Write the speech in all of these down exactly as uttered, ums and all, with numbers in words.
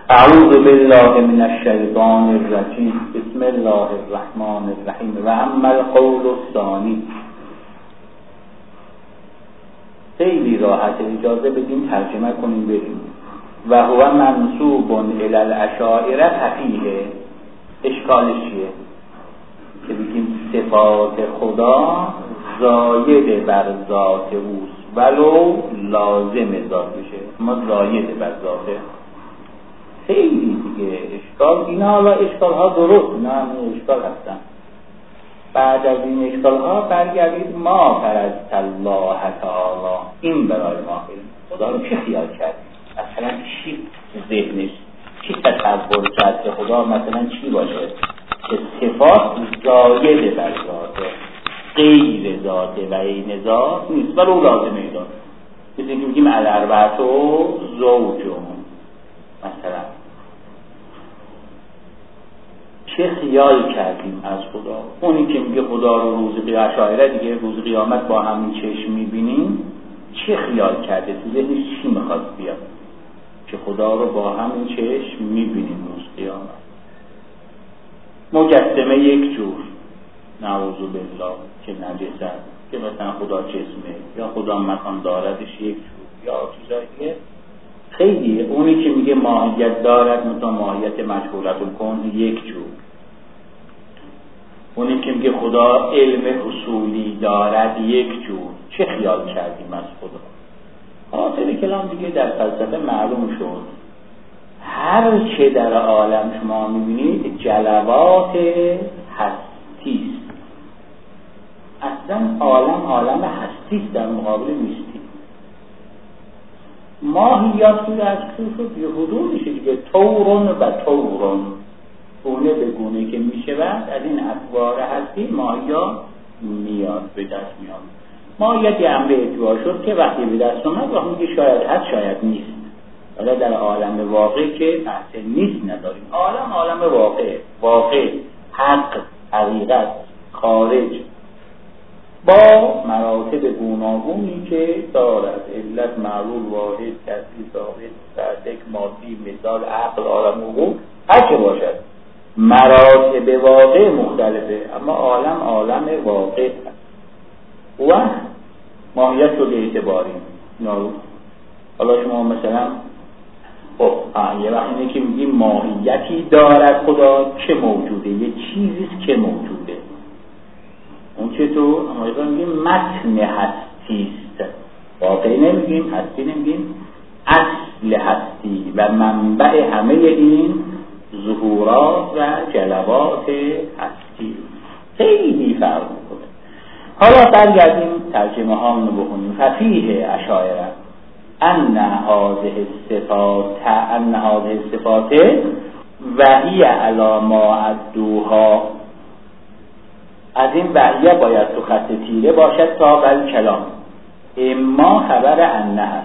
اعوذ بالله من الشیطان الرجیم. بسم الله الرحمن الرحیم. و اما القول الثانی. خیلی راحت، اجازه بدیم ترجمه کنیم بریم. و هو منسوب الی الاشاعره فقیه. اشکالش چیه؟ که بگیم صفات خدا زاید بر ذات اوست ولو لازم ذات بشه، ما زاید بر ذاته. خیلی دیگه اشکال، اینا حالا اشکال ها درست، اینا هم اشکال هستن. بعد از این اشکال ها برگردید ما فرض الله تعالی، این برای ما خدا رو چه خیال کرد؟ مثلا چی ذهنش چی تصور کرد که خدا مثلا چی باشه که صفات زاید بر ذاته، غیر ذاته و این ذات نیست ولو لازمه ذات. مثل اینکه میگیم الاربعه و زوجون مثلا. چه خیال کردیم از خدا؟ اونی که میگه خدا رو روز قیامت، اشاعره دیگه روز قیامت با همین چشم میبینیم، چه خیال کرده؟ تو ذهنش چی میخواد بیاد که خدا رو با همین چشم میبینیم روز قیامت؟ مجسمه یک جور، نعوذ بالله، که نجسه، که مثلا خدا جسمه یا خدا مکان داردش یک جور یا چیزایی دیگه. خیلی اونی که میگه ماهیت دارد مثلا ماهیت مجهولت الکون یک جور، اونی که میگه خدا علم اصولی دارد یک جور. چه خیال کردیم از خدا؟ حاصل کلام دیگه در فلسفه معلوم شد. هر چه در عالم شما میبینید جلوات هستیست. اصلا عالم عالم هستیست در مقابل نیستی. ماهیات رو از خصوص یه حضور میشه دیگه، طورون و طورون، گونه به گونه که میشه بعد از این اطوار هستی ماهیات میاد به دست میاد. ماهیت یه امر اعتبار شد که وقتی به دست اومد وقتی میگه شاید هست شاید نیست. حالا در عالم واقع که بحث نیست نداریم. عالم عالم واقع، واقع، حق، حقیقت، خارج، با مراتب گوناگونی که دارد. علت، معلول، واحد، کسی، ثابت، صدق، مادی، مثال، عقل، عالم وقوع، هر چه باشد مراتب واقع مختلفه، اما عالم عالم واقع و ماهیت رو اعتباری نارو. حالا شما مثلا خب یه وقت اینه که میگیم ماهیتی دارد خدا، چه موجوده؟ یه چیزیست که موجوده. اون چطور؟ اما میگیم متن هستیست، واقعی نمیگیم، هستی نمیگیم، اصل هستی و منبع همه این ظهورات و جلوات هستی. خیلی فرق میکنه. حالا برگردیم ترجمه ها رو بخونیم. ففیه اشاعره ان هذه الصفات ان هذه الصفات وهی علی ما عدوها. از این وحیه باید تو خط تیره باشد تا بل کلام، اما خبر انه هست.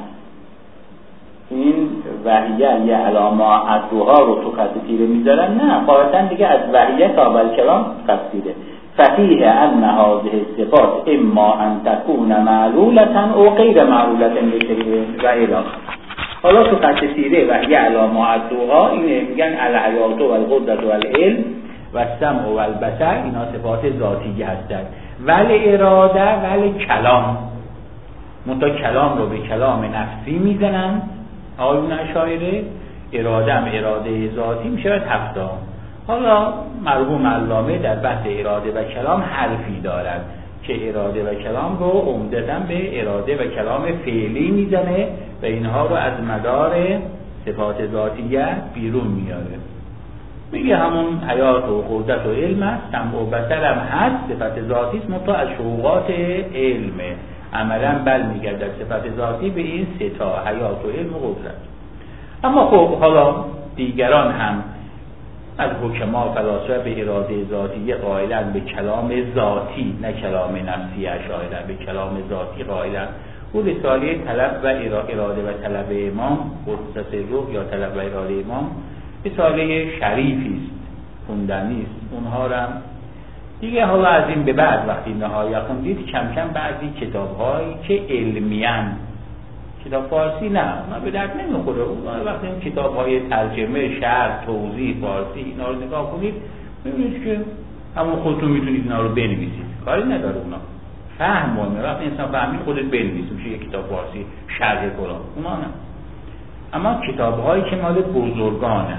این وحیه یه علامه عدوها رو تو خط تیره میذارن، نه قاعدتا دیگه از وحیه تا بل کلام خط تیره. ففیه ان هذه الصفات اما ان تكون معلولة او غیر معلولة لشیء و الی. حالا تو خط تیره وحیه علامه عدوها اینه، میگن الحیات و القدرت و العلم و السمع و البصر، اینا صفات ذاتی هستند. ولی اراده ولی کلام، منتها کلام رو به کلام نفسی میزنن آیون اشاعره. اراده هم اراده ذاتی میشه هفتا. حالا مرحوم علامه در بحث اراده و کلام حرفی دارد که اراده و کلام رو عمدتاً به اراده و کلام فعلی میزنه و اینها رو از مدار صفات ذاتیه بیرون میاره. میگه همون حیات و قدرت و علم است، سمع و بصر هم هست، صفت ذاتی است، منتها از شعوقات علمه. عملا بل میگردد صفت ذاتی به این سه تا، حیات و علم و قدرت. اما خب حالا دیگران هم از حکما فلاسفه به اراده ذاتی قائلند، به کلام ذاتی نه کلام نفسی اشاعره، به کلام ذاتی قائلند. او رساله طلب و اراده و طلب امام، قدس روح یا طلب و اراده امام، رساله شریفی است، خوندنی است. اونها را دیگه حالا از این به بعد وقتی نهایت خوندید کم کم بعضی کتاب‌هایی که علمیان کتاب فارسی نه، اونا به درد نمیخوره. اونا وقتی این کتاب‌های ترجمه، شرح، توضیح فارسی اینا رو نگاه کنید می‌بینید که همون خودتون میتونید اینا رو بنویسید، کاری نداره اونا. فهم مهمه، وقتی انسان فهمید خودت بنویس، میشه یک کتاب فارسی شرح قرآن. اونا نه. اما کتاب‌هایی که مال بزرگانه،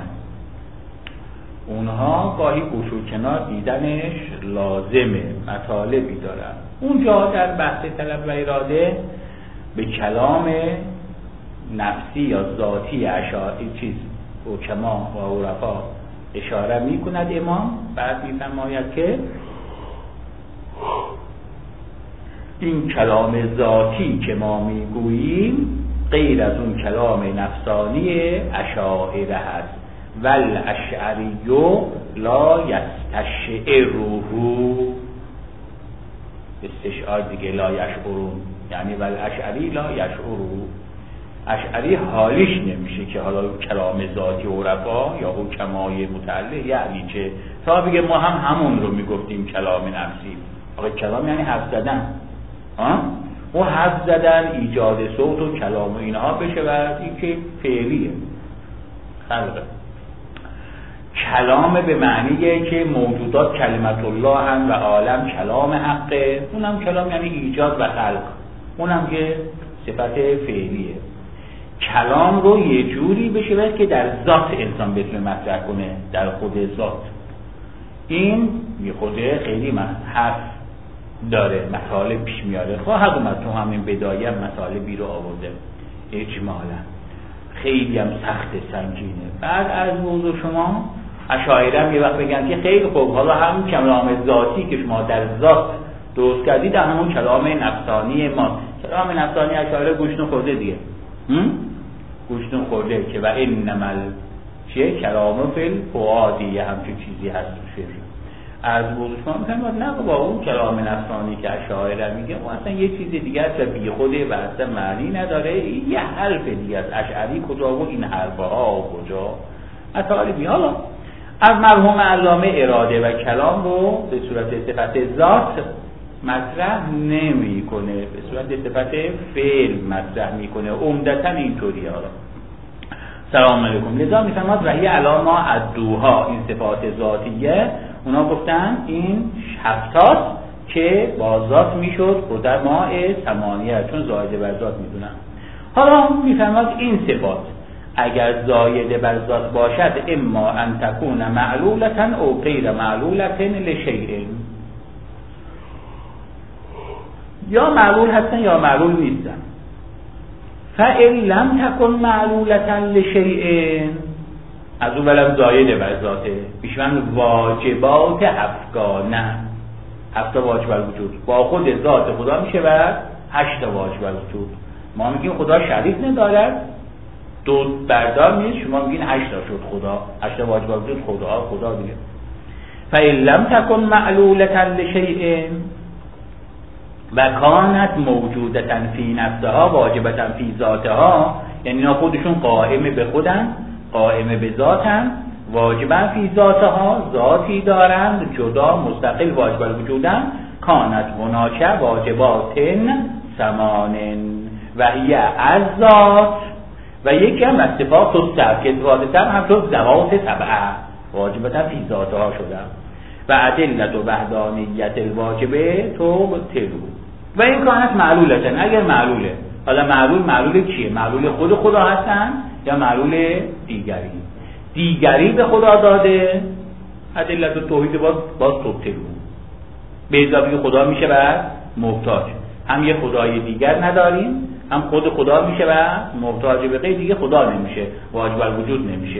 اونها گاهی گوش و کنار دیدنش لازمه، مطالبی دارن. اونجا در بحث طلب و اراده به کلام نفسی یا ذاتی اشاعری چیز حکما و عرفا اشاره می کند امام. بعد می فرماید که این کلام ذاتی که ما می گوییم غیر از اون کلام نفسانی اشاعره هست. ول اشعری لا یستشعره، استشعار دیگه، لا یشعرون، یعنی ول اشعری لا یشعره، اشعری حالیش نمیشه که حالا کلام ذاتی عرفا یا حکمای متعلق یعنی چه، تا بگه ما هم همون رو میگفتیم کلام نفسی. آقا کلام یعنی حرف زدن، ها و حرف زدن ایجاد صوت و کلام و اینها بشه و این که فعلیه خلقه. کلام به معنیه که موجودات کلمت الله هم و عالم کلام حقه، اونم کلام یعنی ایجاد و خلق، اونم که صفت فعلیه. کلام رو یه جوری بشه که در ذات انسان بتونه مطرح کنه، در خود ذات. این یه خوده خیلی حرف داره، مطالب پیش میاره. خواهد اومد تو همین بدایه مطالبی رو آورده اجمالا، خیلی هم سخت سنگینه. بعد از موضوع شما اشاعره هم یه وقت بگن که خیلی خوب، حالا هم کلام ذاتی که شما در ذات درست کردید در همون کلام نفسانی ما. کلام نفسانی اشاعره گوشتون خورده دیگه، گوشتون خورده که و انما چیه کلام فی الفؤاد، یه همچین چیزی هست شعر. از موضوع شما میگن نه با اون کلام نفسانی که اشاعره میگه اون اصلا یه چیز دیگه است و بی خوده و اصلا معنی نداره، یه حرف دیگه است. اشعری کجا و این حرفها کجا مطالبی. حالا از مرحوم علامه اراده و کلام رو به صورت صفت ذات مطرح نمیکنه، به صورت صفت فعل مطرح میکنه، عمدتاً اینطوریه. حالا سلام علیکم. لذا میفهمد وحی علا ما عدوها، این صفات ذاتیه اونا گفتن این هفتاست که با ذات میشد قدماء ثمانیه، چون زایده بر ذات میدونن. حالا میفهمد این صفات اگر زایده بر ذات باشد اما ان تکون معلولتن او غیر معلولتن لشیء، یا معلول هستن یا معلول نیستن. فإن لم تکن معلولتن لشیء، از اون ولم زایده بر ذاته، بیشتر واجبات افغانه، هفت واجب الوجود با خود ذات خدا میشه و هشت واجب الوجود. ما میگیم خدا شریک ندارد، دو بردار نیست، شما میگین هشت تا شد خدا، هشت واجب الوجود خدا خدا دیگه. فإن لم تکن معلولة لشیء و کانت موجودة فی نفسها واجبة فی ذاتها، یعنی اینا خودشون قائم به خودن، قائم به ذاتن، واجبا فی ذاتها، ذاتی دارند جدا مستقل واجب الوجودن. کانت مناچه واجباتن ثمانن و هی از ذات، و یکی هم استفاق و سب که ذاتتر هم شد ذوات سبعه واجبتا فی ذاتها شدن و ادلت و وحدانیت الواجبه تو تلو. و این کانت معلولتن، اگر معلوله، حالا معلول معلول کیه؟ معلول خود خدا هستن یا معلول دیگری؟ دیگری به خدا داده، ادلت و توحید باز باز تبتلو، به اضافه خدا میشه و محتاج. هم یه خدای دیگر نداریم، هم خود خدا میشه و محتاج به غیر دیگه خدا نمیشه، واجب الوجود نمیشه،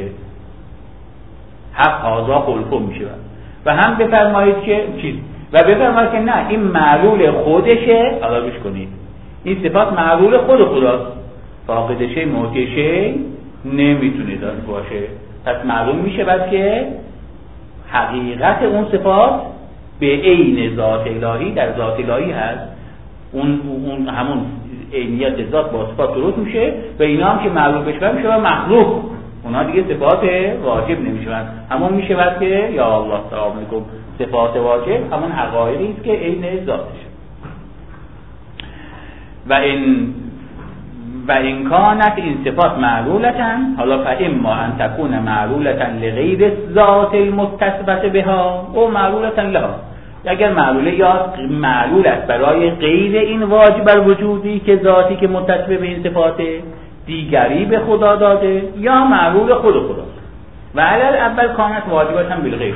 حق هازا خلقو میشه. و هم بفرمایید که چیز و بفرمایید که نه این معلول خودشه. حالا گوش کنید، این صفات معلول خود خداست، فاقدشه موتیشه نمیتونه داشته باشه. پس معلوم میشه بعد که حقیقت اون صفات به عین ذات الهی در ذات الهی هست. اون اون همون عینیت ذات با صفات درست میشه و اینا هم که معلوم بشه میشه و مخلوق، اونا دیگه صفات واجب نمیشن. همون میشه بعد که یا الله سلام علیکم صفات واجب همون حقایقی است که عین ذاتشه. و این و این کانت این صفات معلولتن، حالا فاما ان تکون معلولتن لغیر ذات المتصفه بها او معلولتن لها، اگر معلوله یا معلول است برای غیر این واجب الوجودی که ذاتی که متصف به این صفات دیگری به خدا داده، یا معلول خود خداست. و علل اول کانت واجبتن بالغیر،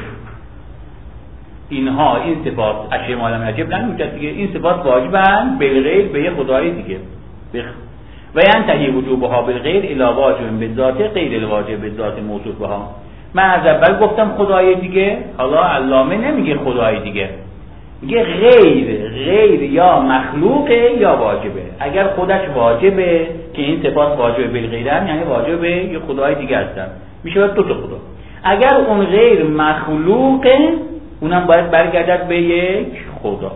اینها این صفات اشیاء معلم نجب نمیشه دیگه، این صفات واجبن بالغیر به یه خدای دیگه بخ... و ینتهی وجوبها بالغیر الی واجب بالذات غیر الواجب بالذات موصوف بها. من از اول گفتم خدای دیگه، حالا علامه نمیگه خدای دیگه، میگه غیر غیر یا مخلوقه یا واجبه. اگر خودش واجبه که این صفات واجبه بالغیرن، یعنی واجبه یه خدای دیگه هستن، میشه دو تا خدا. اگر اون غیر مخلوقه، اونم باید برگردد به یک خدا،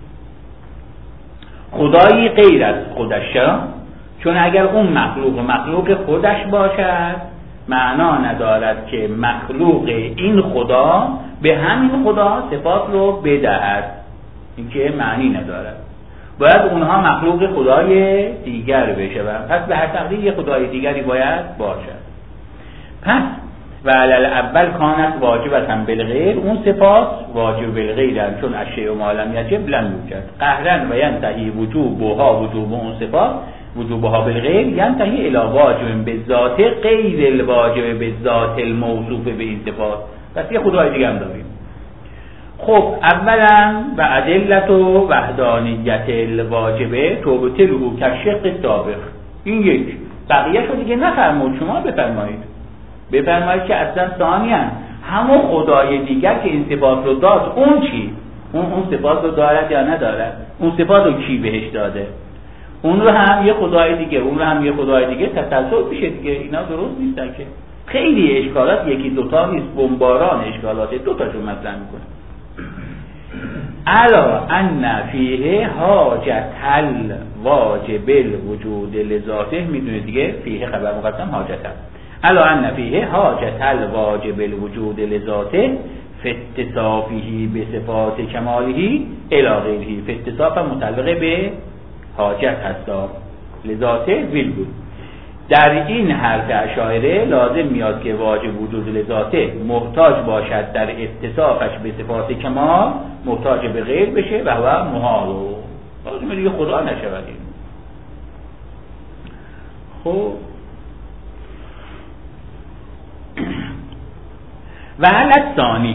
خدایی غیر از خودش، چون اگر اون مخلوق مخلوق خودش باشد معنا ندارد که مخلوق این خدا به همین خدا صفات رو بدهد، این که معنی ندارد، باید اونها مخلوق خدای دیگر بشه، پس به هر تقدیر یک خدای دیگری باید باشد. پس و علل اول کانت واجبتن بالغیر، اون صفات واجب بالغیرن، چون اشیاء ما لم یجب لم یوجد قهرن و ینتهی وجوبها وجوب اون صفات وجوبها بالغیر ینتهی الی واجب بالذات غیر الواجب بالذات الموصوف به این صفات. پس یه خدای دیگه هم داریم. خب اولا و ادلت و وحدانیت الواجبه توبتلو کشق سابق، این یک، بقیه شو دیگه نفرمود، شما بفرمایید بفرمایید که اصلا ثانیاً همون خدای دیگر که این صفات رو داد اون چی؟ اون اون صفات رو دارد یا ندارد؟ اون صفات رو کی بهش داده؟ اون رو هم یه خدای دیگه، اون رو هم یه خدای دیگه، تسلسل میشه دیگه. اینا درست نیستن که، خیلی اشکالات، یکی دوتا نیست، بمباران اشکالات، دوتاشون مطرح میکنه. الا ان فیه حاجت الواجب الوجود لذاته، میدونید دیگه فیه خبر مقدم حاجت هست. الا ان فیه حاجت الواجب الوجود لذاته فی اتصافه بصفات کماله الی غیره، فی اتصاف متعلق به حاجت هستا لذاته ویل بود. در این حرف اشاعره لازم میاد که واجب وجود لذاته محتاج باشد در اتصافش به صفات کمال محتاج به غیر بشه و هو محال، لازم دیگه خدا نشود. خب و علت ثانی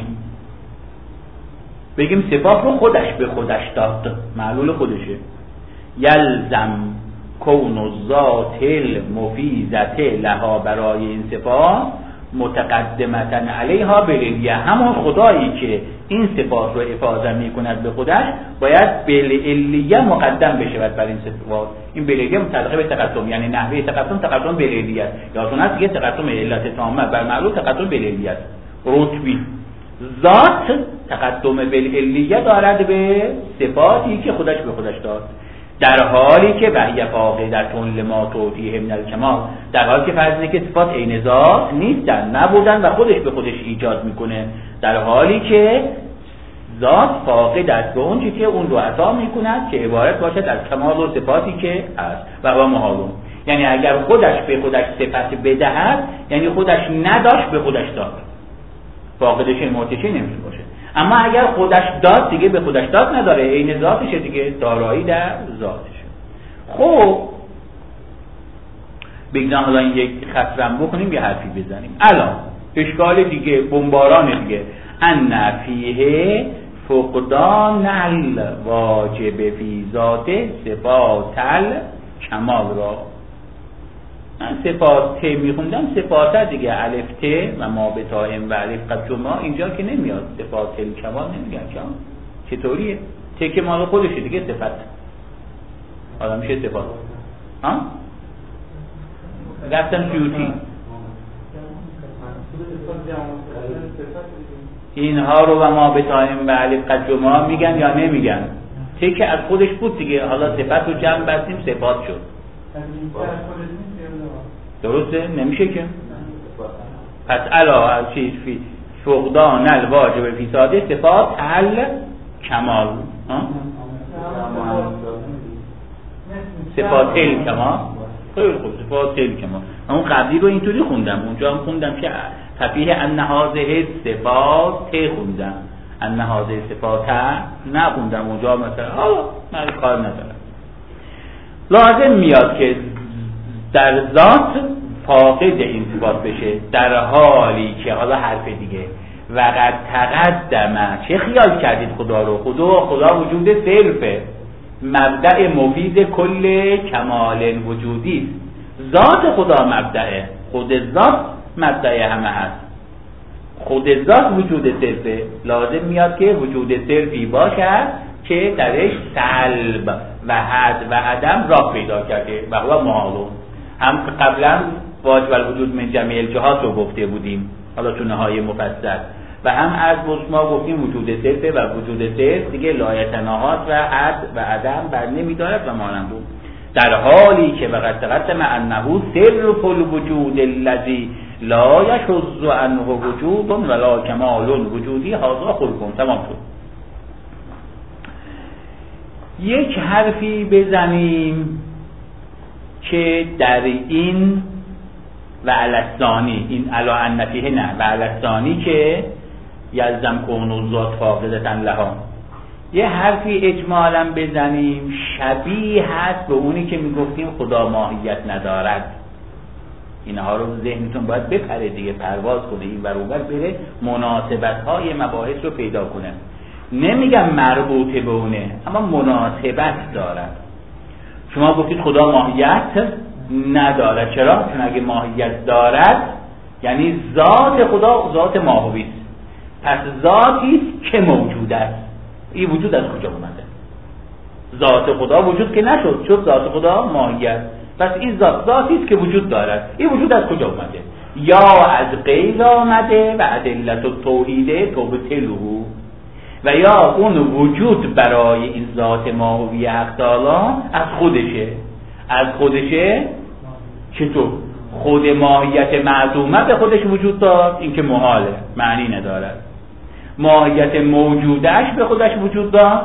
بگیم صفات رو خودش به خودش داد، معلول خودشه. یلزم کون الذات المفیزه لها، برای این صفات متقدمتن علیها بالعلیه، همون خدایی که این صفات رو افاضه می کند به خودش باید بالعلیه مقدم بشه بر این صفات. این بالعلیه متعلق به تقدم، یعنی نحوه تقدم تقدم بالعلیه است، یادتون هست دیگه تقدم علت تامه بر معلول تقدم بالعلیه است. رتبی ذات تقدم بالعلیه دارد به صفاتی که خودش به خودش داد، در حالی که وحی فاقدتون لما توتیه من الکمال، در حالی که فرض اینه که صفات عین ذات نیستن، نبودن و خودش به خودش ایجاد میکنه، در حالی که ذات فاقد است به اون چیزی که اون رو عطا میکند که عبارت باشد از کمال و صفاتی که هست و هو محالون. یعنی اگر خودش به خودش صفت بدهد یعنی خودش نداشت به خودش داد، فاقدش مرتشی نمیشه باشه. اما اگر خودش داد دیگه به خودش داد نداره، عین ذاتشه دیگه، دارایی در ذاتشه. خب بگذاریم حالا این یک خطرم بکنیم یه حرفی بزنیم. الان اشکال دیگه، بمباران دیگه، ان فیه فقدان الواجب فی ذات صفات الکمال را. من صفات ت میخوندم، صفات دیگه الف ت و ما به تایم و الف قد جمعه اینجا که نمیاد، صفات الکمال نمیگن که چطوریه؟ ت که مال خودشه دیگه صفت، حالا میشه صفات. ها؟ رفتم سیوطی اینها رو و ما به تایم و الف قد جمعه میگن یا نمیگن؟ ت که از خودش بود دیگه، حالا صفت رو جمع بستیم صفات شد. درسته؟ نمیشه که. پس علا چیز فی فقدان الواجب فی ساده صفات ال کمال، صفات ال کمال خیلی خوب، صفات تلک ما. اون قبلی رو اینطوری خوندم، اونجا هم خوندم که تفیه ان هذه صفات ته خوندم، ان هذه صفات نخوندم اونجا مثلا. آه من کار ندارم. لازم میاد که در ذات فاقد این صفات بشه، در حالی که حالا حرف دیگه وقد تقدم، چه خیال کردید خدا رو؟ خدا خدا وجود صرفه، مبدأ مفید کل کمال وجودی، ذات خدا مبدأه، خود ذات مبدأ همه هست، خود ذات وجود صرفه. لازم میاد که وجود صرفی باشد که درش سلب و حد و عدم راه پیدا کرده و هو معلوم. هم قبلا واجب الوجود من جمیع الجهات رو گفته بودیم، حالا تو نهایی مفصل، و هم از ما گفتیم وجود صرفه و وجود صرف دیگه لایتناهات و حد و عدم بر نمیدارد و مانند بود. در حالی که وقد تقدم انه صرف الوجود الذی لا یشذ عنه وجود ولا کمال وجودی، هذا خلق. تمام شد. یک حرفی بزنیم که در این و علستانی، این علا انفیه نه، و علستانی که یلزم کون ذات فاقدتن لها، یه حرفی اجمالا بزنیم شبیه هست به اونی که میگفتیم خدا ماهیت ندارد. اینها رو ذهنتون باید بپره دیگه، پرواز کنه این ور اون ور، بره مناسبت های مباحث رو پیدا کنه. نمیگم مربوطه به اونه، اما مناسبت دارد. شما گفتید خدا ماهیت ندارد. چرا؟ چون اگه ماهیت دارد یعنی ذات خدا ذات ماهوی است. پس ذاتی است که موجود است. این وجود از کجا اومده؟ ذات خدا وجود که نشد، شد ذات خدا ماهیت. پس این ذات ذاتی است که وجود دارد. این وجود از کجا اومده؟ یا از غیر آمده و ادلت التوحید تبطله، و یا اون وجود برای این ذات ماهوی حق تعالی از خودشه. از خودشه چطور؟ خود ماهیت معدومه به خودش وجود داد، این که محاله، معنی ندارد. ماهیت موجودش به خودش وجود داد،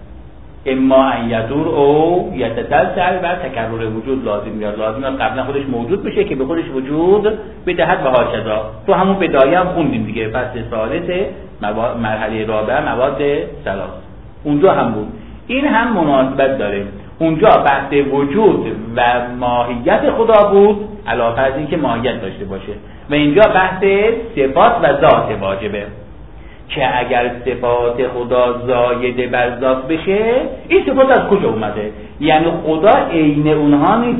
اما ان یدور او یتسلسل، و تکرر وجود لازم میاد. لازم میاد قبلا خودش موجود بشه که به خودش وجود بدهد و هاکذا. تو همون بدایه هم خوندیم دیگه، فصل ثالث مرحله رابعه مواد ثلاث، اونجا هم بود. این هم مناسبت داره. اونجا بحث وجود و ماهیت خدا بود، علاوه از این که ماهیت داشته باشه، و اینجا بحث صفات و ذات واجبه که اگر صفات خدا زاید بر ذات بشه، این صفات از کجا اومده؟ یعنی خدا عین اونها نیست.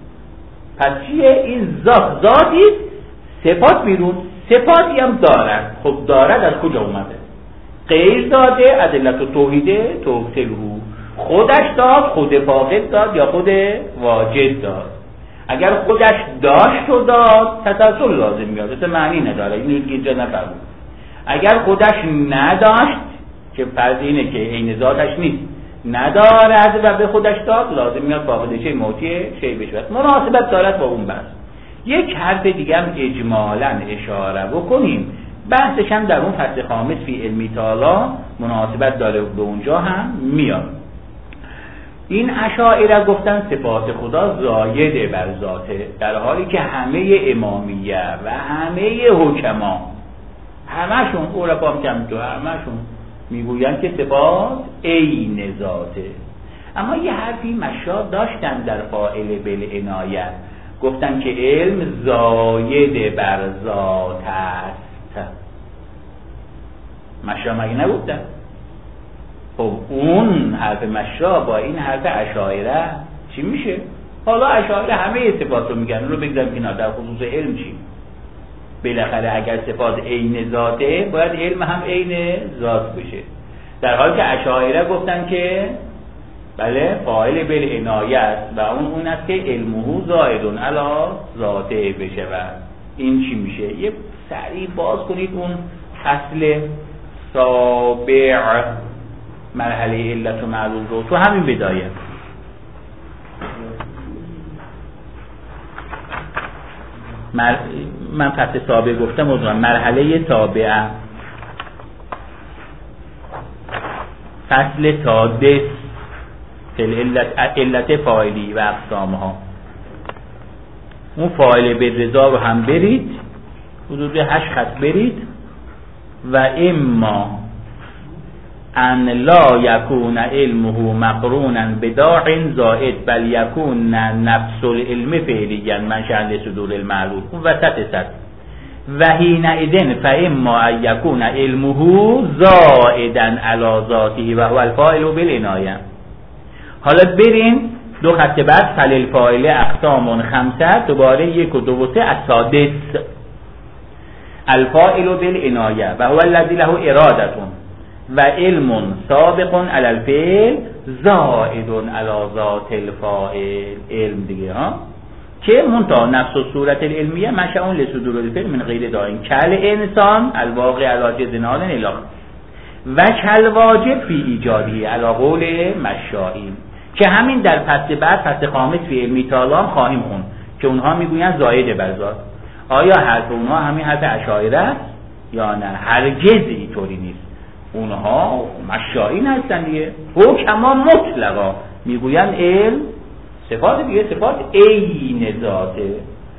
پس چیه؟ این ذات ذاتی، صفات بیرون، صفاتی هم دارد. خب دارد از کجا اومده؟ غیر داده، ادلت توحیده توحیده، خودش داد، خود فاقد داد، یا خود واجد داد. اگر خودش داشت و داد تسلسل لازم میاد، اصلا معنی نداره، اینو اینجا نفرمود. اگر خودش نداشت که فرض اینه که عین ذاتش نیست، ندارد و به خودش داد، لازم میاد فاقد شی موتی شی بشه. مناسبت دارد با اون بحث. یک حرف دیگه هم اجمالا اشاره بکنیم، بحثش هم در اون فصل خامس فی علمی تعالی مناسبت داره، به اونجا هم میاد. این اشاعره گفتن صفات خدا زاید بر ذاته، در حالی که همه امامیه و همه حکما، همشون عرفا هم کم تو همشون میگوین که صفات عین ذاته. اما یه حرفی مشا داشتن در فاعل بالعنایه، گفتن که علم زاید بر ذات است. مشا مگه نگفتن؟ خب اون حرف مشا با این حرف اشاعره چی میشه؟ حالا اشاعره همه صفات رو میگن، اون رو بگذاریم کنار. در خصوص علم چی؟ بالاخره اگر صفات عین ذاته باید علم هم عین ذات بشه، در حالی که اشاعره گفتن که بله فاعل بالعنایه است و اون اون است که علمه زائد علی ذاته بشه. و این چی میشه؟ یه سریع باز کنید اون فصل سابع مرحله علت و معلول رو تو همین بدایه. مر... من فصل سابع گفتم، موضوع مرحله تابعه، فصل سادس علت علت فاعلی و اقسامها. اون فاعل بالرضا رو هم برید، حدود هشت خط برید. و اما ان لا یکون علمه مقرونا بداع زائد بل یکون نفس العلم فعلیا منشأ لصدور المعلول. اون وسط سطر. و حینئذ فاما ان یکون علمه زائدا علی ذاته و هو الفاعل بالعنایه. حالا برین دو خط بعد فللفاعل اقسام خمسه، دوباره یک و دو و سه السادس الفاعل بالعنایه و هو الذی له اراده و علم سابق علی الفعل زائد علی ذات الفاعل. علم دیگه ها که منتها نفس و صورت العلمیه منشأ لصدور الفعل من غیر داعی کل انسان الواقع علی جزنان الاخ و کل واجب فی ایجادی علی قول مشائی، که همین در فصل بعد فصل خامس فی علمی تالام خواهیم خوند که اونها میگویند زائد بر ذات. آیا حرف اونها همین حرف اشاعره است یا نه؟ هرگز اینطوری نیست. اونها مشائی هستن دیگه، حکما مطلقا میگویند علم صفات دیگه صفات عین ذاته.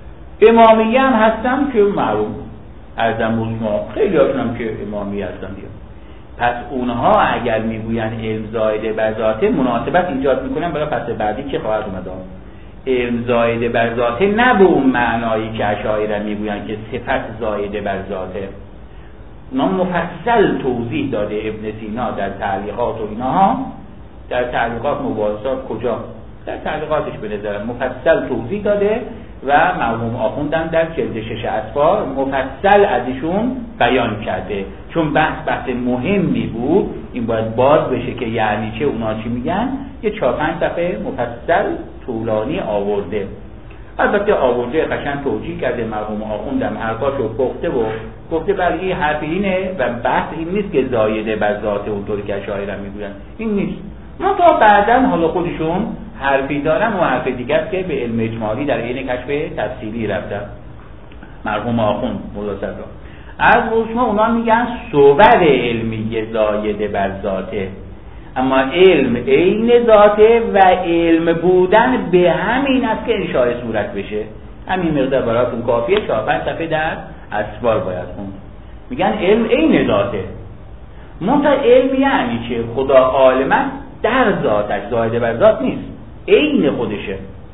امامیه هم هستن که معلوم ارزم ما خیلی هاشون هم که امامیه هستن دیگه. پس اونها اگر میگویند علم زائد بر ذاته مناسبت ایجاد میکنن برای فصل بعدی که خواهد اومد. علم زائد بر ذاته نه به اون معنایی که اشاعره میگویند که صفت زائد بر ذاته. اونا مفصل توضیح داده ابن سینا در تعلیقات و اینها. در تعلیقات مباحثات کجا؟ در تعلیقاتش به نظرم مفصل توضیح داده و مرحوم آخوندم در جلد شش اطفال مفصل ازشون بیان کرده، چون بحث بحث مهمی بود. این باید باز بشه که یعنی چه، اونا چی میگن. یه چهار پنج صفحه مفصل طولانی آورده. البته آورده قشنگ توجیه کرده مرحوم آخوندم، حرفاشو پخته و گفته برای این حرف اینه و بحث این نیست که زایده بر ذات اونطوری که اشاعره میگن، این نیست. ما تا بعداً حالا خودشون حرفی دارن و حرف دیگر که به علم اجمالی در عین کشف تفصیلی رفتن مرحوم آخوند مولا صدرا. از شما اونا میگن صور علمی زایده بر ذاته، اما علم عین ذاته و علم بودن به همین است که انشاء صورت بشه. همین مقدار براتون کافیه. چهار پنج صفحه در اسوار باید خوند. میگن علم عین ذاته. منتها علم یعنی چه؟ خدا عالم است در ذاتش، زائده بر ذات نیست، عین خودشه.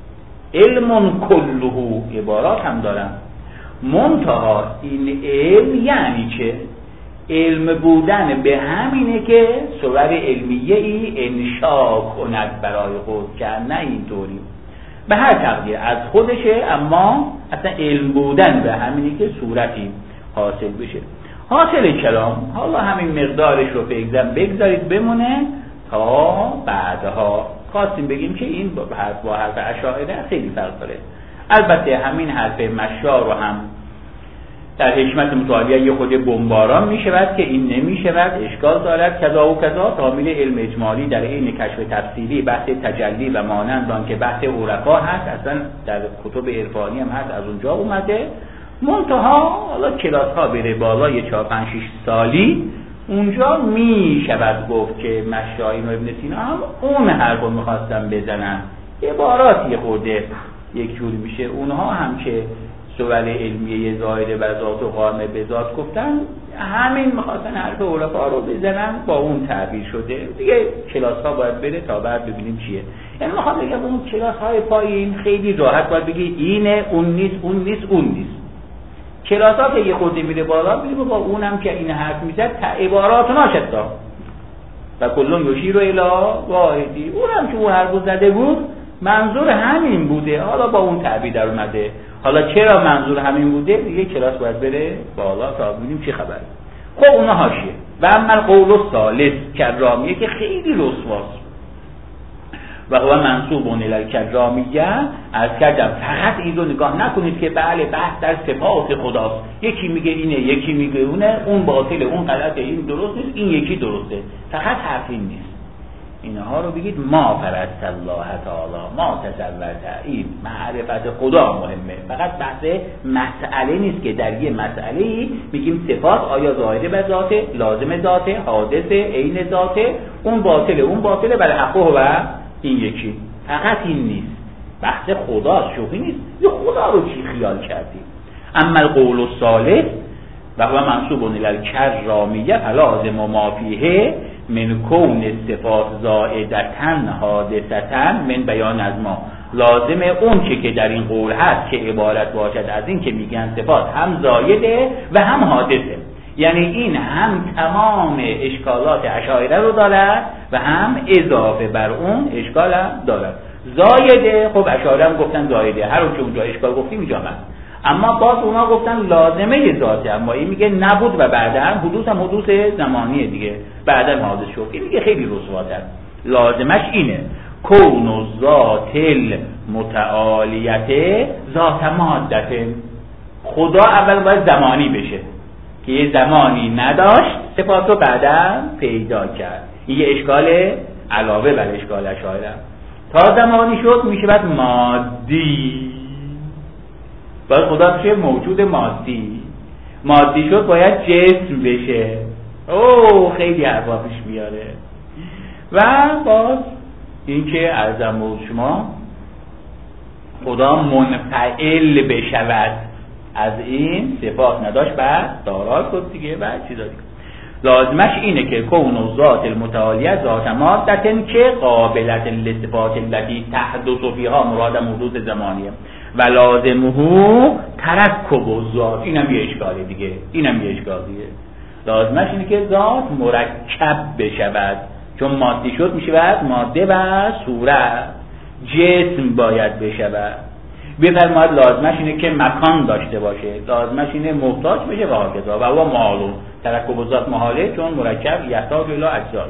علم کله عبارات هم دارن. منتها این علم یعنی چه؟ علم بودن به همینه که صور علمیه ای انشا کند برای خود، که نه اینطوری به هر تقدیر از خودشه، اما اصلا علم بودن به همینه که صورتی حاصل بشه. حاصل کلام حالا همین مقدارش رو بگذارید بمونه تا بعدها خواستیم بگیم که این حرف با حرف اشاعره خیلی فرق داره. البته همین حرف مشا رو هم در حکمت متعالیه یه خود بمباران می شود که این نمی شود، اشکال دارد کذا و کذا. تعامل علم اجمالی در این کشف تفصیلی بحث تجلی و مانند آن که بحث عرفا هست، اصلا در کتب عرفانی هم هست، از اونجا اومده. منتها حالا کلاس ها بره بالای چهار پنج شش سالی اونجا می شود گفت که مشائی و ابن سینا هم اون حرف رو میخواستن بزنن، عباراتی خورده یک جوری میشه. اونها هم که سوال علمیه زائده بر ذات و قائم به ذات گفتن، همین میخواستن حرف عرفا رو بزنن، با اون تعبیر شده دیگه. کلاس ها باید بره تا بعد ببینیم چیه. یعنی میخوام بگم اون کلاس های پایین خیلی راحت باید بگی اینه اون نیست اون نیست اون نیست. کلاس ها که یه خورده میره بالا بگیم با اونم که این حرف میزد تا عبارات ناشتا و کلون یشیر الی واحدی، اونم که اون حرف زده بود منظور همین بوده، حالا با اون تعبیر در اومده. حالا چرا منظور همین بوده دیگه کلاس باید بره بالا تا ببینیم چی خبره. خب اونها حاشیه. و اما قول الثالث کرامیه که خیلی رسواست و هو منسوب الی الکرامیه. از کردم فقط این رو نگاه نکنید که بله بحث در صفات خداست، یکی میگه اینه یکی میگه اونه، اون باطله اون غلطه، این درست نیست این یکی درسته. فقط حرف این نیست. اینها رو بگید ما فرست الله تعالی ما تصورت، این معرفت خدا مهمه. فقط بحث مسئله نیست که در یه مسئله میگیم صفات آیا زائده به ذاته، لازم ذاته، حادثه، عین ذاته، اون باطله اون باطله، برای حقه و این یکی. فقط این نیست. بحث خداست، شوخی نیست. یه خدا رو چی خیال کردی؟ اما القول الصالح و هو منصوب الی الکرامیه فلازم ما فیه من کون صفات زائدتاً حادثتاً من بیان از ما. لازم اون که که در این قول هست که عبارت باشد از این که میگن صفات هم زایده و هم حادثه، یعنی این هم تمام اشکالات اشاعره رو دارد و هم اضافه بر اون اشکال هم دارد. زایده، خب اشاعره هم گفتن زایده، هر اون که اونجا اشکال گفتیم اینجا هست، اما باز اونا گفتن لازمه ذاته، اما این میگه نبود و بعدا حدوث هم حدوث زمانیه دیگه، بعدا حادث شد. این میگه خیلی رسواتر، لازمش اینه کون و ذات المتعالیت ذات مادت. خدا اول باید زمانی بشه که یه زمانی نداشت، صفات رو بعدا پیدا کرد. این یه اشکال علاوه بر اشکال اشاعره. تا زمانی شد میشه بعد مادی، باید خدا بشه موجود مادی. مادی شد باید جسم بشه. اوه خیلی حرفا پیش میاره. و باز این که عرضم بود شما خدا منفعل بشود از این صفات نداشت بعد دارا شد دیگه و چیزا دیگه. لازمش اینه که کون و ذات المتعالیه ذات مادتن که قابلت لصفات التي تحدث فيها مراد حدوث زمانیه و لازمه ترکب الذات. اینم یه اشکاله دیگه، اینم یه اشکالیه. لازمش اینه که ذات مرکب بشود، چون مادی شد میشه بعد ماده و صورت، جسم باید بشود. بفرماید لازمش اینه که مکان داشته باشه، لازمش اینه محتاج بشه و هکذا و هو معلوم. ترکب الذات محاله چون مرکب یحتاج الی اجزا.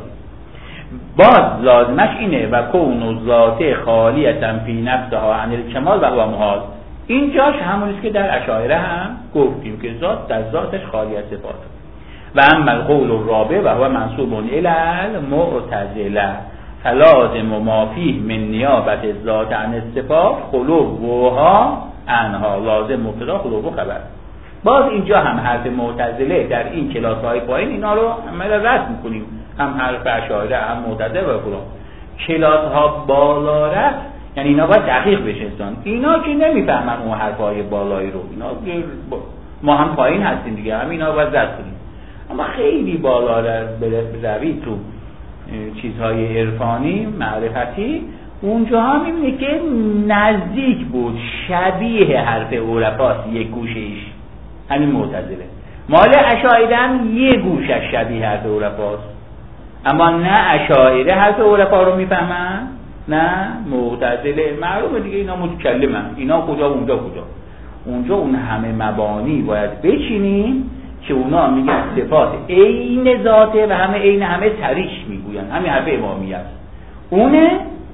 باز لازمش اینه و کون الذات خالیه فی نفسها عن الکمال و هو محال. اینجاش همونیست که در اشاعره هم گفتیم که ذات در ذاتش خالی از صفات. و اما القول الرابع و هو منسوب الی المعتزله فلازم ما فیه من نیابت الذات عن الصفات خلوها عنها. لازم مبتدا خلو خبر. باز اینجا هم حرف معتزله در این کلاس‌های پایین اینا رو عملا رد می‌کنیم، هم حرف اشاعره هم معتزله و فلان. کلاس‌ها بالا رفت یعنی اینا باید دقیق بشن. اینا که نمیفهمن اون حرفای بالایی رو، اینا ما هم پایین هستیم دیگه، هم اینا باید رد کنیم. اما خیلی بالا روی تو چیزهای عرفانی معرفتی اونجا هم میبینه که نزدیک بود، شبیه حرف عرفاست یک گوشه‌ایش، همین معتزله. مال اشاعره هم یه گوشش شبیه حرف عرفاست، اما نه اشاعره حرف عرفا رو میفهمن نه معتزله. معلومه دیگه اینا متکلمن، اینا کجا اونجا کجا. اونجا اون همه مبانی باید بچینیم که اونا میگن صفات عین ذاته و همه عین همه تریش میگوین، همین حرف امامی است. اونه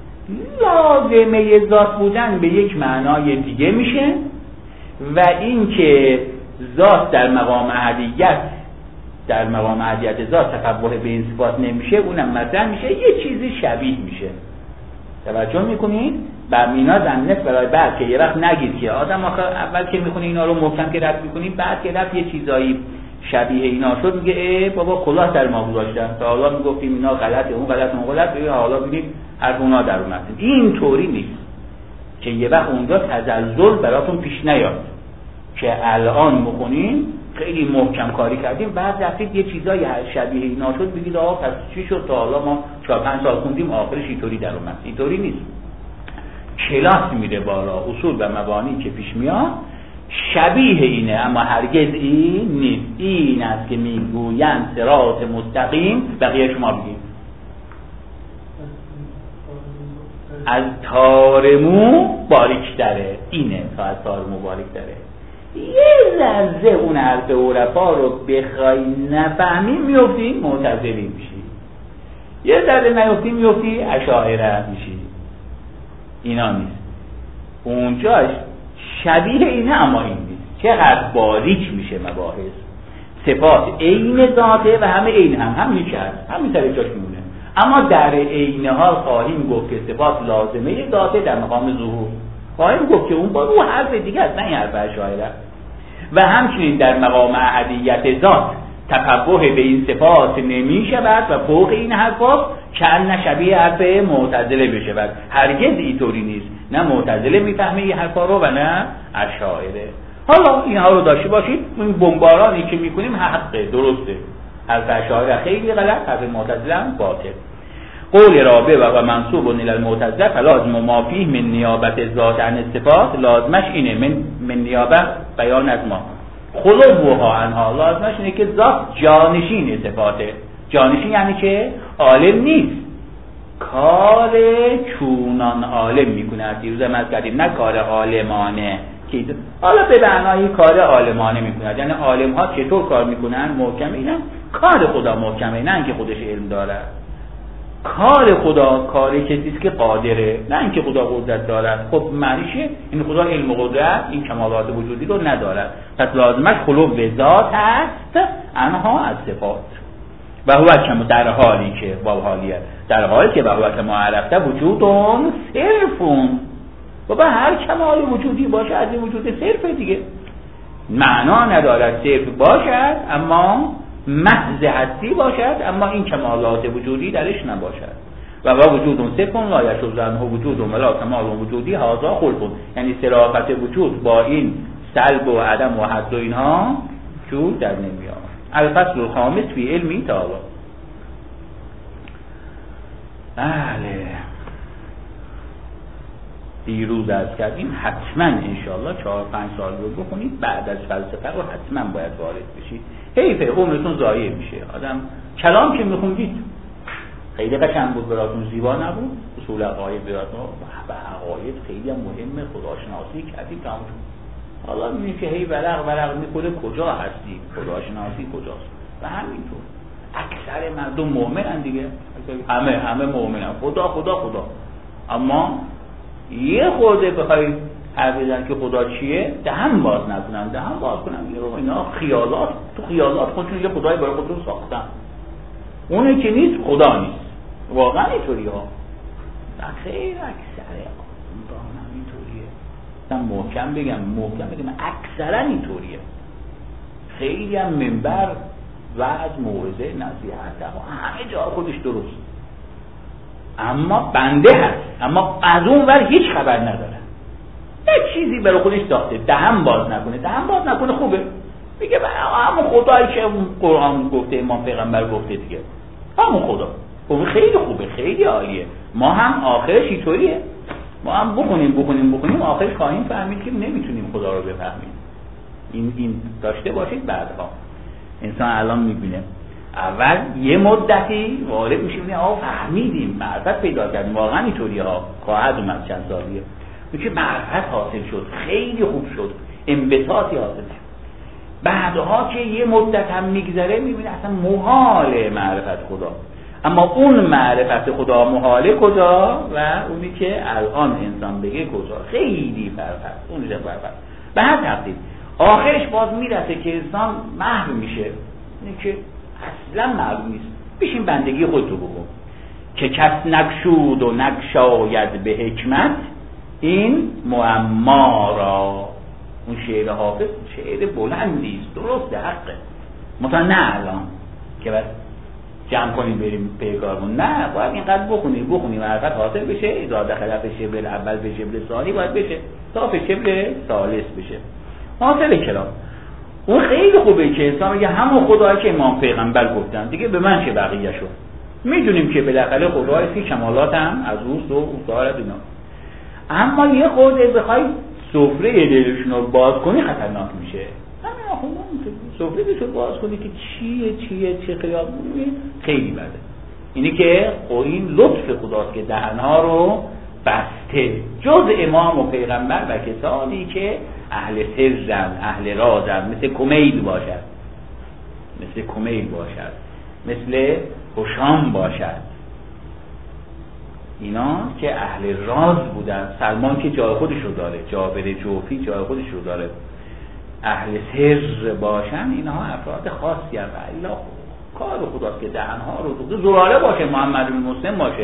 لازمه ذات بودن به یک معنای دیگه میشه و این که ذات در مقام احدیت در مقام احدیت ذات تفوه به این صفات نمیشه، اونم مثلا میشه یه چیزی شبیه میشه. توجه میکنید؟ بر مینا زننف برای بعد که یه وقت نگید که آدم آخر اول که میخونه اینا رو محکم که رد میکنید، بعد که رفت یه چیزایی شبیه اینا شد میگه ای بابا کلاه در ما گذاشتن، تا حالا میگفتیم اینا غلطه اون غلط اون غلط، ببین حالا ببینید هر اونا در اومد. این طوری نیست که یه وقت اونجا تزلزل براتون پیش نیاد که الان میخونیم خیلی محکم کاری کردیم بعد رفتید یه چیزای شبیه اینا شد بگید آقا پس چی شد تا حالا ما چهار پنج سال خوندیم آخرش اینطوری در اومد. اینطوری نیست. کلاس میره بالا، اصول و مبانی که پیش میاد شبیه اینه اما هرگز این نیست. این است که میگویند صراط مستقیم. بقیه شما بگید از تارمو باریک داره، اینه تا از تارمو باریک داره. یه لحظه اون حرف عرفا رو بخوای نفهمی میفتی معتزلی میشی، یه ذره نیفتی میفتی اشاعره میشی. اینا نیست. اونجاش شبیه اینه اما این نیست. چقدر باریک میشه مباحث. صفات عین ذاته و همه عین هم هم میشه هست، همین سر جاش میمونه. اما در عین حال خواهیم گفت که صفات لازمه ذاته در مقام ظهور. خواهیم گفت که اون با اون حرف دیگه است، نه این حرف اشاعره. و همچنین در مقام احدیت ذات تفوه به این صفات نمی شود و فوق این حرفا کن شبیه حرف معتزله بشود. هرگز اینطوری نیست. نه معتزله میفهمه این حرفا رو و نه اشاعره. حالا اینها رو داشته باشید، این بمبارانی که میکنیم حقه، درسته، حرف اشاعره خیلی غلط، حرف معتزله هم باطل. قول رابع و منسوب الی المعتزله فلازم ما فیه من نیابت ذات عن صفات، لازمش اینه من من نیابت بیان از ما، خلوها عنها، لازمش اینه که ذات جانشین صفاته. جانشین یعنی که عالم نیست، کار چونان عالم میکنه. از دیروز هم از کردیم، نه کار عالمانه که حالا به معنای کار عالمانه میکنه، یعنی عالم ها چطور کار میکنن؟ محکم اینن کار خدا محکمه، نه اینکه خودش علم داره. کار خدا کار کسی است که قادره، نه اینکه خدا قدرت دارد. خب معنیشه این خدا علم و قدرت، این کمالات وجودی رو ندارد، پس لازمش خلو ذات هست انها از صفات. و هو کما در حالی که با حالیه در حالی که و هو کما عرفته وجودون صرفون، و به هر کمال وجودی باشه از این وجود صرف دیگه، معنا ندارد صرف باشد اما محض هستی باشد، اما این کمالات وجودی درش نباشد. و با وجودون صرفون لا یشوز عنه وجودون ولا کمال وجودی هذا خلقون، یعنی صرافت وجود با این سلب و عدم و حد و اینها جور در نمیاد. الفصل الخامس فی علمی تعالی. بله دیروز از کردیم حتما انشاءالله چهار پنج سال رو بخونید، بعد از فلسفه رو حتما باید وارد بشید. حیفه عمرتون ضایع میشه. آدم کلام که میخوندید خیلی قشنگ بود براتون، زیبا نبود، اصول عقاید براتون و عقاید خیلی مهمه، خداشناسی کردید تمام. حالا میبینید که هی ورق ورق میکنه کجا هستی، خداشناسی کجاست. و همینطور اکثر مردم مؤمنن دیگه، همه همه مؤمنن، خدا خدا خدا، اما یه خورده بخوای حرف بزنن که خدا چیه، دهن باز نکنن، دهن باز کنن یه رو اینا خیالات، تو خیالات خودشون یه خدای برای خودشون ساختن، اونه که نیست خدا نیست. واقعا اینطوری ها، خیلی اکثر آدم اینطوریه. من محکم بگم محکم بگم اکثرا اینطوریه. خیلی هم منبر وعظ موعظه نصیحت همه جا خودش درست، اما بنده هست، اما از اون ور هیچ خبر نداره، یه چیزی برای خودش ساخته، دهن باز نکنه. دهن باز نکنه خوبه، میگه همون خدایی که اون قرآن گفته، امام پیغمبر گفته دیگه، همون خدا. اون خیلی خوبه، خیلی عالیه. ما هم آخرش اینطوریه، ما هم بخونیم بخونیم بخونیم آخرش خواهیم فهمید که نمیتونیم خدا رو بفهمیم. این این داشته باشید. بعدها انسان الان میبینه اول یه مدتی وارد میشه، میبینه آه فهمیدیم، معرفت پیدا کردیم، واقعا اینطوریه ها. خواهد اومد چند سالیه میگه معرفت حاصل شد، خیلی خوب شد، انبساطی حاصل شد. بعدها که یه مدت هم میگذره میبینه اصلا محاله معرفت خدا، اما اون معرفت خدا محاله کجا و اونی که الان انسان بگه کجا، خیلی فرق هست. اونجا فرق هست. به هر ترتیب آخرش باز میرسه که انسان محو میشه، اینه که اصلا معلوم نیست. بشین بندگی خود رو بکن که کس نکشود و نکشاید به حکمت این معما را. اون شعر حافظ شعر بلندی است، درسته، حقه، مثلا نه الان که بس جمع کنیم بریم پیکارمون، نه باید اینقدر بخونیم بخونیم معرفت حاصل بشه، اذا دخل فی شبل اول به شبل ثانی باید بشه تا به شبل ثالث بشه حاصل کلام. اون خیلی خوبه که انسان میگه همون خدایی که امام پیغمبر گفتن دیگه به من چه بقیه شد. میدونیم که بالاخره خدای سی کمالات هم از اوست و اون دارد اینا، اما یه خورده بخوای سفره دلشون رو باز کنی خطرناک میشه. همین آخونده سفره دلشون باز کنی که چیه چیه چه خیال خیلی بده. اینی که این لطف خداست که دهنها رو بسته، جز امام و پیغمبر و کسانی که اهل سرن، اهل رازن، مثل کمیل باشد، مثل کمیل باشد، مثل هشام باشد، اینا که اهل راز بودن. سلمان که جای خودش رو داره، جابر جوفی جای خودش رو داره. اهل سر باشن اینها افراد خاصی هستند. الا کار خداست که دهنها رو زلاله باشه، محمد بن مسلم باشه،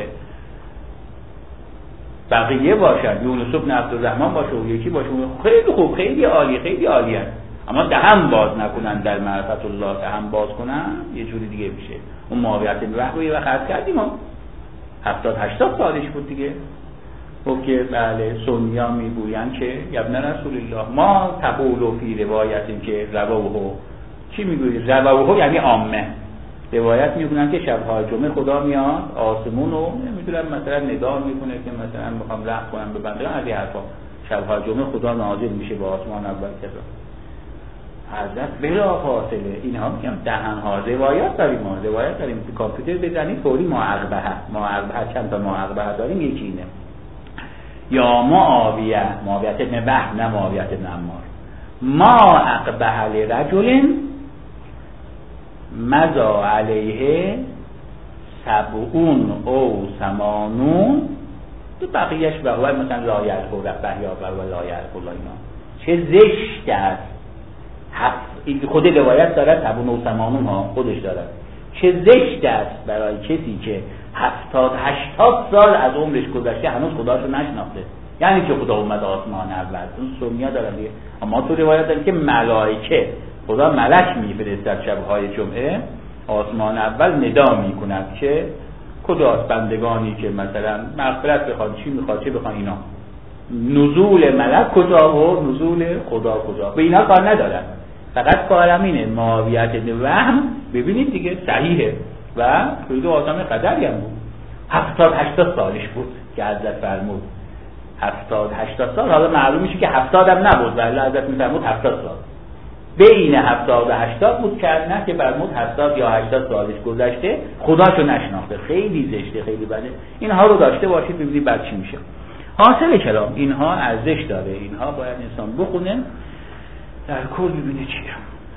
بقیه باشن، یونس بن عبدالرحمن باشه و یکی باشه، خیلی خوب، خیلی عالی، خیلی عالی هست. اما دهن باز نکنن در معرفت الله، دهن باز کنن یه جوری دیگه میشه. اون معاویت بن وهب رو یه وقت عرض کردیم، هفتاد هشتاد سالش بود دیگه، گفت که بله سنیا میگویند که ابن رسول الله ما تقول فی روایتی که رواه چی میگویی؟ رواه یعنی عامه روایت میکنن که شب‌های جمعه خدا میاد آسمون رو نمیدونم مثلا ندا میکنه که مثلا میخوام رحم کنم به بنده از این حرفا شب‌های جمعه خدا نازل میشه به آسمان اول کذا حضرت بلا فاصله اینها میگم دهن‌ها روایت داریم ما روایت داریم تو کامپیوتر بزنید فوری معقبه معقبه چند تا معقبه داریم یکی اینه یا معاویه معاویه ابن وهب نه معاویه ابن عمار ما اقبح لرجل مضى علیه سبعون او ثمانون تو بقیهش به هوای مثلا لا یعرف ربه یا و لا یعرف اینا چه زشت است خود روایت دارد سبعون او ثمانون ها خودش دارد چه زشت است برای کسی که هفتاد هشتاد سال از عمرش گذشته هنوز خداشو نشناخته یعنی که خدا اومد آسمان اول اون سنیا دارن دیگه اما تو روایت داریم که ملائکه خدا ملک میفرستد شب‌های جمعه آسمان اول ندا میکند که کجاست بندگانی که مثلا مغفرت بخوان چی میخواد چه بخوان اینا نزول ملک کجا و نزول خدا کجا به اینا کار ندارن فقط کارم اینه معاویه ابن وهم ببینید دیگه صحیحه و خیلی آدم قدری هم بود هفتاد هشتاد سالش بود که حضرت فرمود هفتاد هشتاد سال حالا معلوم میشه که هفتاد هم نبود ولی حضرت میفرمود هفتاد سال بین هفتاد و هشتاد بود که نه که فرمود هفتاد یا هشتاد سالش گذشته خداشو نشناخته خیلی زشته خیلی بده اینها رو داشته باشید ببینید بعد چی میشه حاصل کلام اینها ارزش داره اینها باید انسان بخونه در کل ببینه چیه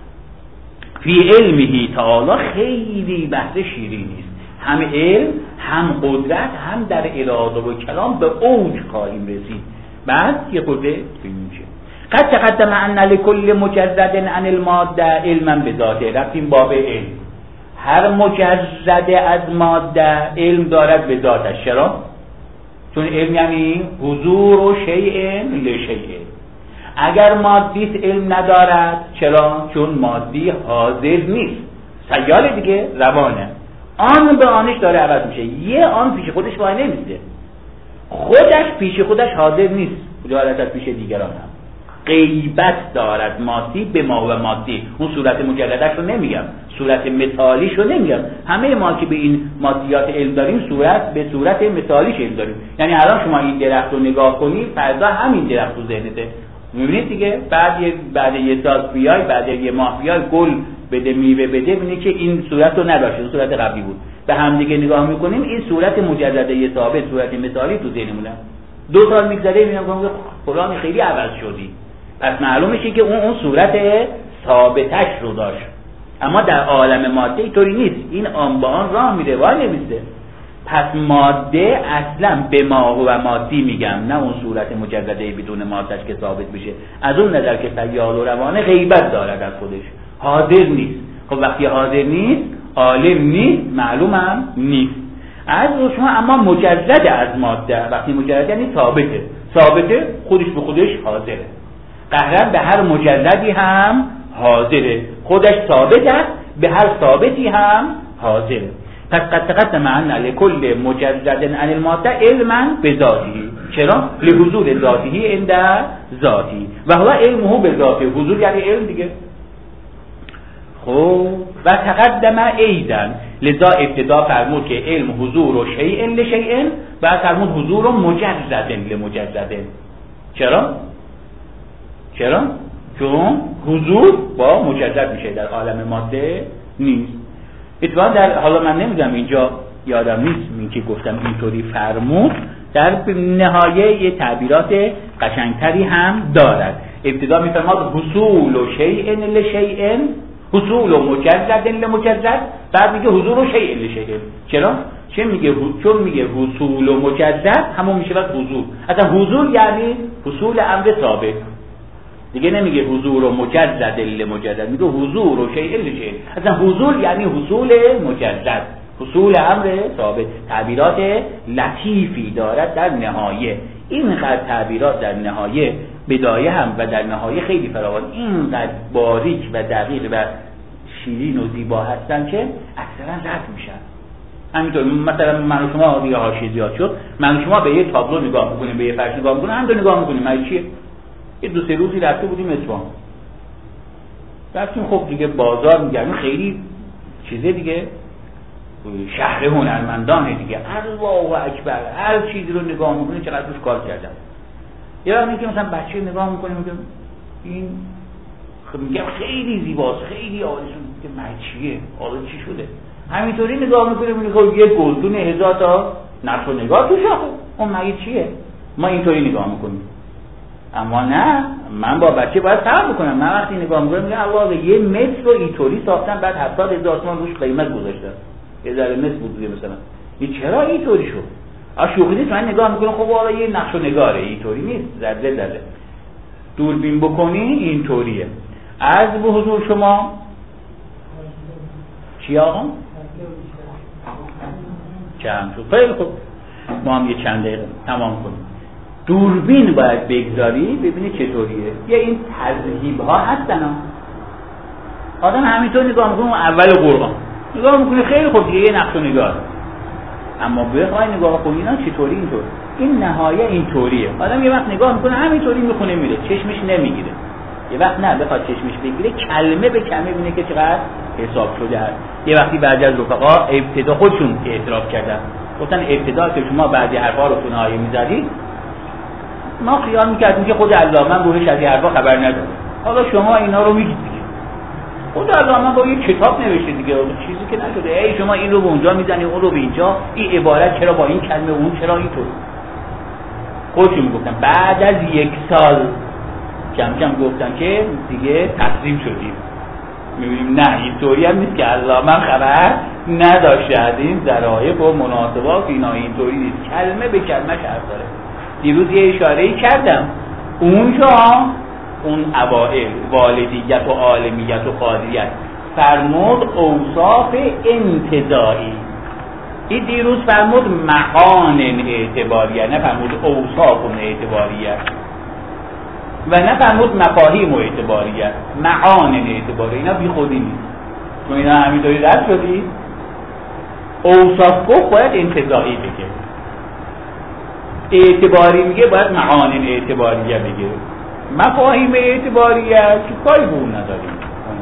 فی علمه تعالی خیلی بحث شیرینی است هم علم هم قدرت هم در اراده و کلام به اوج خواهیم رسید بعد یه خورده ببینیم چیه قد تقدم ان لكل مجرد عن الماده علما بذاته رفتیم باب علم هر مجرد از ماده علم دارد به ذاتش چرا؟ چون علم یعنی حضور و شیء لشیء اگر مادی علم ندارد چرا؟ چون مادی حاضر نیست سیال دیگه روانه آن به آنش داره عوض میشه یه آن پیش خودش وای نمیسته خودش پیش خودش حاضر نیست جالت از پیش دیگران هم غیبت دارد مادی به ما و مادی اون صورت مجردش رو نمیگم صورت مثالیش رو نمیگم همه ما که به این مادیات علم داریم صورت به صورت مثالیش علم داریم یعنی الان شما این درخت رو نگاه کنید فردا همین درخت رو ذهنته میبینید دیگه بعد یه بعد یه سال بیای بعد یه ماه بیای گل بده میوه بده ببینید که این صورت رو نداشت اون صورت قبلی بود به هم دیگه نگاه میکنیم این صورت مجرده ثابت صورت مثالی تو ذهنمونه دو سال میگذره میبینم که فلان خیلی عوض شدی پس معلوم میشه که اون اون صورت ثابتش رو داشت اما در عالم ماده اینطوری نیست این آن با آن راه میره وای نمیسته پس ماده اصلا به ما و مادی میگم نه اون صورت مجرده بدون مادهش که ثابت بشه از اون نظر که سیال و روانه غیبت دارد از خودش حاضر نیست خب وقتی حاضر نیست عالم نیست معلومم نیست از شما اما مجرد از ماده وقتی مجرد یعنی ثابته ثابته خودش به خودش حاضره قهرن به هر مجردی هم حاضره خودش ثابت است به هر ثابتی هم حاضره پس قد تقدم ان لكل مجرد عن الماده علما بذاته چرا لحضور ذاته عند ذاتی و هو علمه بذاته حضور یعنی علم دیگه خب و تقدم ایضا لذا ابتدا فرمود که علم حضور و شیء لشیء بعد فرمود حضور و مجرد لمجرد چرا چرا چون حضور با مجرد میشه در عالم ماده نیست اتفاقا در حالا من نمیدونم اینجا یادم نیست این که گفتم اینطوری فرمود در نهایه یه تعبیرات قشنگتری هم دارد ابتدا میفرماد حصول و شیء لشیء حصول و مجرد لمجرد بعد میگه حضور و شیء لشیء چرا چه میگه چون میگه حصول و مجرد همون میشه بعد حضور اصلا حضور یعنی حصول امر ثابت دیگه نمیگه حضور و مجرد لمجرد میگه حضور و شیء لشیء اصلا حضور یعنی حصول مجرد حصول امر ثابت تعبیرات لطیفی دارد در نهایه اینقدر تعبیرات در نهایه بدایه هم و در نهایه خیلی فراوان اینقدر باریک و دقیق و شیرین و زیبا هستن که اکثرا رد میشن همینطور مثلا من و شما دیگه حاشیه زیاد شد، من و شما به یه تابلو نگاه میکنیم، به یه فرش نگاه میکنیم، هم دو نگاه میکنیم، مگه چیه؟ یه دو سه روزی رفته بودیم اصفهان، رفتیم خب دیگه بازار میگردیم، خیلی چیزه دیگه، شهر هنرمندانه دیگه، الله اکبر، هر چیزی رو نگاه میکنیم چقدر روش کار کردم. یه وقتی که مثلا بچه نگاه میکنیم میگم این خب میگم خیلی زیباست، خیلی عالیه، میگم مگه چیه؟ حالا چی شده؟ همینطوری نگاه میکنیم میگه خب یه گلدون هزار تا نقش و نگار توش آخه، اون مگه چیه؟ ما اینطوری نگاه میکنیم. اما نه، من با بچه باید فرق بکنم. من وقتی نگاه میکنم میگم الله یه متر رو اینطوری ساختن، بعد هفتاد هزار تومان روش قیمت گذاشتن، یه ذره متر بود دیگه مثلا، این چرا اینطوری شد؟ آ شوخی نیست، من نگاه میکنم خب والا یه نقش و نگاره، اینطوری نیست، ذره ذره دوربین بکنی اینطوریه. عرض به حضور شما چی آقا؟ چند شد؟ خیلی خوب، ما هم یه چند دقیقه تمام کنیم. دوربین باید بگذاری ببینی چطوریه. یه این تذهیب ها هستن ها. آدم همینطور نگاه میکنه اول قرآن نگاه میکنه خیلی خوب دیگه یه نقش و نگار، اما بخوای نگاه کنی اینا چطوری اینطور، این نهایه اینطوریه. آدم یه وقت نگاه میکنه همینطوری میخونه میره، چشمش نمیگیره. یه وقت نه بخواد چشمش بگیره، کلمه به کلمه ببینه که چقدر حساب شده هست. یه وقتی بعضی از رفقا ابتدا خودشون اعتراف کردن، گفتن ابتدا که شما بعضی حرفا رو تو نهایه میزدید ما خیال میکردیم که خود علامه روحش از این حرفا خبر نداره، حالا شما اینا رو میگید دیگه. خود علامه با یه کتاب نوشته دیگه، چیزی که نشده. ای شما این رو به اونجا میزنی، اون رو به اینجا، این عبارت چرا با این کلمه، اون چرا اینطور. خودشون میگفتن. بعد از یک سال کم کم گفتن که دیگه تسلیم شدیم. میبینیم نه اینطوری هم نیست که علامه خبر نداشته از این ظرایف و مناسبات، اینا اینطوری نیست، کلمه به کلمه حرف داره. دیروز یه اشاره‌ای کردم، اونجا اون اوائل والدیت و عالمیت و قادریت فرمود اوصاف انتزاعی، این دیروز فرمود معان اعتباریه، نه فرمود اوصاف اعتباریه و نه فرمود مفاهیم اعتباریه، معان اعتباریه. اینا بی خودی نیست، تو اینا همینطوری رد شدی. اوصاف گفت باید انتزاعی بگه، اعتباری میگه باید معان اعتباریه بگه، مفاهیم اعتباریه که کاری به اون نداریم.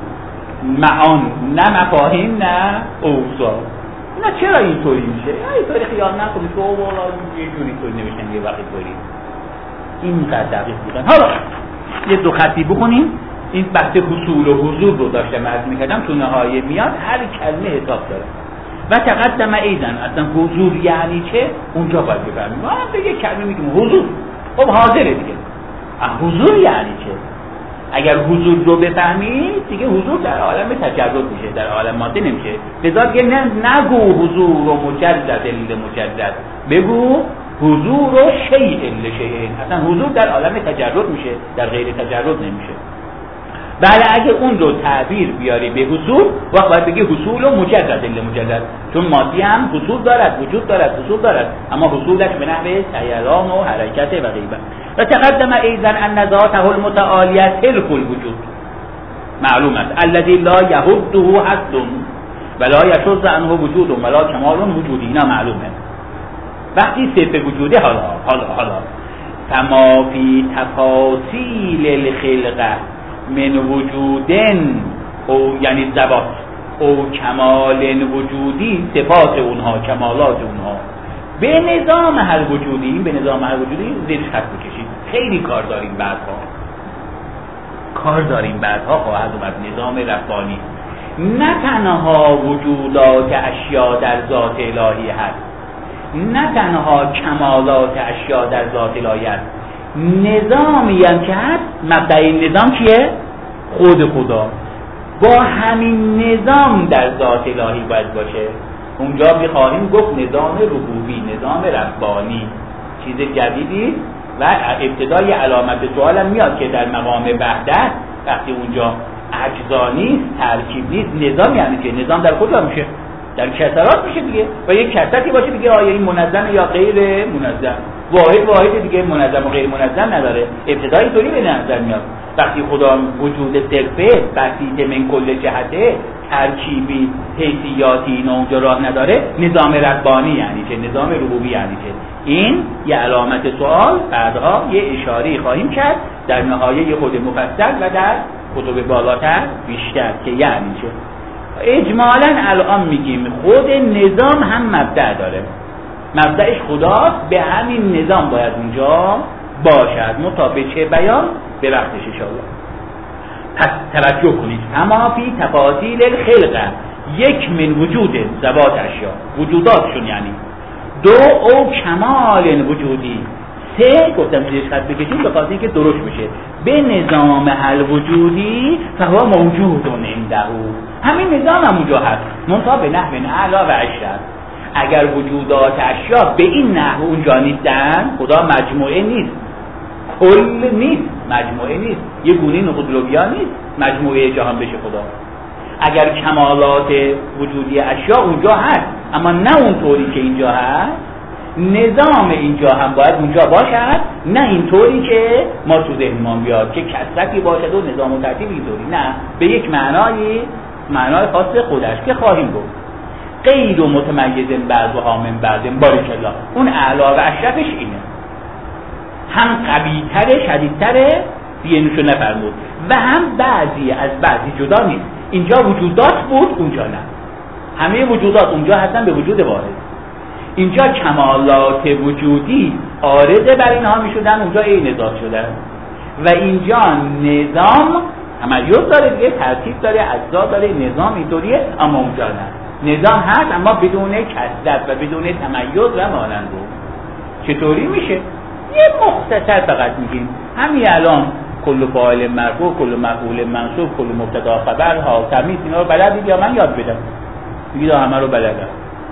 معان نه مفاهیم نه اوصاف. نه چرا اینطوری میشه؟ اینطوری خیال نکنید که اوه والا یه جوری طوری نوشتن یه وقتی طوری اینقدر دقیق بودن. حالا یه دو خطی بکنیم. این بحث حصول و حضور رو داشتم عرض میکردم، تو نهایه میاد هر کلمه حساب داره. و تقدم ایزن اصلا حضور یعنی چه؟ اونجا باید بفهمیم. ما هم به یه کلمه میگیم حضور، خب حاضره دیگه. حضور یعنی چه؟ اگر حضور رو بفهمید دیگه حضور در عالم تجرد میشه، در عالم ماده نمیشه. لذا دیگه نگو حضور و مجرد الا مجرد، بگو حضور و شیء الا شیء. اصلا حضور در عالم تجرد میشه، در غیر تجرد نمیشه. بله اگه اون رو تعبیر بیاری به حصول، وقت باید بگی حصول و مجرد الا مجرد، چون مادی هم حصول دارد، وجود دارد، حصول دارد، اما حصولش به نحو سیران و حرکت و غیره. و تقدم ایضا ان ذاته المتعالیه تلک الوجود معلوم است الذی لا یهده حد ولا یشذ عنه وجود ولا کمال وجودی. اینا معلومه. وقتی صفت وجوده حالا حالا حالا فما فی تفاصیل الخلقه من وجودن او یعنی ذوات او کمال وجودی، صفات اونها کمالات اونها به نظام هر وجودی، به نظام هر وجودی زیرش خط بکشید. خیلی کار داریم بعدها کار داریم بعدها خواهد اومد نظام ربانی. نه تنها وجودات اشیا در ذات الهی هست، نه تنها کمالات اشیا در ذات الهی هست، نظامی هم که هست. مبدأ نظام چیه؟ خود خدا. با همین نظام در ذات الهی باید باشه. اونجا بخواهیم گفت نظام ربوبی، نظام ربانی، چیز جدیدی. و ابتدای علامت سوال هم میاد که در مقام وحدت وقتی اونجا اجزا نیست، ترکیب نیست، نظام یعنی که نظام در کجا میشه؟ در کسرات میشه دیگه. و یک کسرتی باشه دیگه، آیا این منظم یا غیر منظم؟ واحد واحد دیگه منظم و غیر منظم نداره. ابتدای اینطوری به نظر میاد. وقتی خدا وجود صرفه بسیط من کل جهته، ترکیبی حیثیاتی این اونجا راه نداره، نظام ربانی یعنی چه؟ نظام ربوبی یعنی چه؟ این یه علامت سوال بعدها یه اشاره خواهیم کرد در نهایه خود مفصل و در کتب بالاتر بیشتر که یعنی چه. اجمالاً الان میگیم خود نظام هم مبدأ داره، مبدأش خداست، به همین نظام باید اونجا باشد، مطابق چه بیان به وقتش انشاءالله. پس توجه کنید، اما فی تفاصیل الخلقه، یک من وجود ذوات اشیا، وجوداتشون یعنی دو او کمال وجودی، سه گفتم زیرش خط بکشید به خاطر اینکه درست میشه به نظام حل وجودی فهو موجود عنده، همین نظام هم اونجا هست منتها به نحو اعلی و اشرف. اگر وجودات اشیا به این نحو اونجا نیستن، خدا مجموعه نیست، کل نیست، مجموعه نیست، یه گونه نقطه‌لوبیا نیست مجموعه جهان بشه خدا. اگر کمالات وجودی اشیا اونجا هست اما نه اونطوری که اینجا هست، نظام اینجا هم باید اونجا باشد، نه اینطوری که ما تو ذهنمون بیاد که کثرتی باشد و نظام و ترتیب اینطوری، نه به یک معنای معنای خاص خودش که خواهیم گفت. غیر و متمیز بعضها من بعض، بارک الله، اون اعلی و اشرفش اینه، هم قوی‌تره شدیدتره دیگه نفرمود و هم بعضی از بعضی جدا نیست. اینجا وجودات بود اونجا نه، همه وجودات اونجا هستن به وجود واحد. اینجا کمالات وجودی عارضه بر اینها می شدن، اونجا عین ذات شدن و اینجا نظام تمایز داره دیگه، ترتیب داره، اجزا داره، نظام اینطوریه، اما اونجا نه، نظام هست اما بدون کثرت و بدون تمایز و مانند. چطوری میشه؟ یه مختصر فقط میگیم همین الان کل فاعل مرفوع، کل مفعول منصوب، کل مبتدا خبر ها تمیز، اینا رو بلدید یا من یاد بدم؟ میگید همه رو بلدم.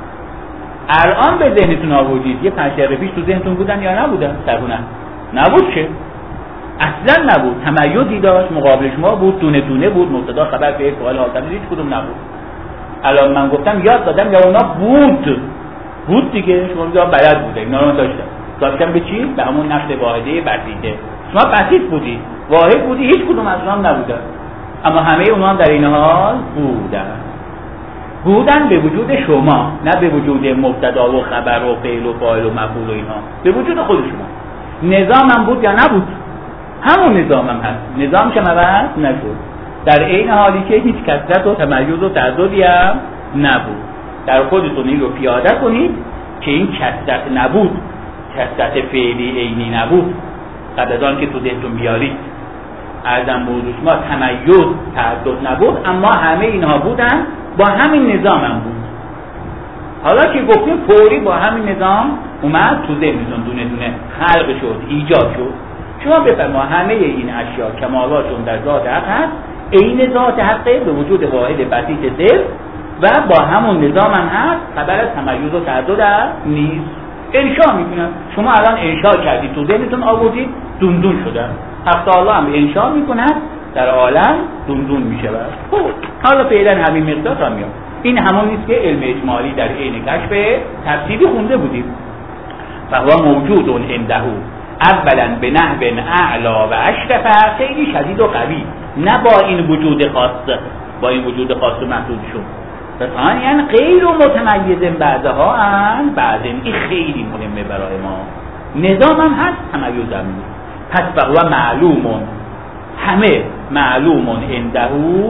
الان به ذهنتون آوردید، یه پنج دقیقه پیش تو ذهنتون بودن یا نبودن؟ سرونه نبود که اصلا نبود، تمایزی داشت، مقابلش ما بود، دونه دونه بود، مبتدا خبر فعل فاعل ها تمیز، هیچ کدوم نبود. الان من گفتم یاد دادم یا اونا بود بود دیگه، شما میگید بلد بوده، اینا رو داشتم داشتم به چی؟ به همون نفس واحده بسیطه. شما بسیط بودی، واحد بودی، هیچ کدوم از اونها نبودن، اما همه اونها در این حال بودن بودن به وجود شما، نه به وجود مبتدا و خبر و فعل و فاعل و مفعول و اینها، به وجود خود شما. نظام هم بود یا نبود؟ همون نظام هم هست، نظام که عوض نشد، در این حالی که هیچ کثرت و تمایز و تعددی هم نبود. در خودتون این رو پیاده کنید که این کثرت نبود، کثرت فعلی عینی نبود، قبل از آن که تو ذهنتون بیارید ارزم موضوع شما تمایز تعدد نبود، اما همه اینها بودن، با همین نظام هم بود. حالا که گفتیم فوری با همین نظام اومد تو ذهنتون دونه دونه خلق شد، ایجاد شد. شما بفرمایید همه این اشیا کمالاتشون در ذات حق هست، عین ذات حقه به وجود واحد بسیط دل و با همون نظام هم هست، خبر از تمایز و تعدد نیست. انشاء میکنن، شما الان انشاء کردید تو ذهنتون آوردید، دون دون شده. حق تعالی هم انشاء میکنن در عالم دون دون میشه. خب حالا فعلا همین مقدار هم میاد. این همون نیست که علم اجمالی در عین کشف تفصیلی خونده بودیم. فهو موجود عنده، اولا به نحو اعلی و اشرف، خیلی شدید و قوی، نه با این وجود خاص، با این وجود خاص و محدودشون. بسان یعنی غیر و متمیز بعضها هم بعض، این خیلی مهمه برای ما. نظام هم هست، تمایز هم نیست. پس فهو معلومون، همه معلومون عنده،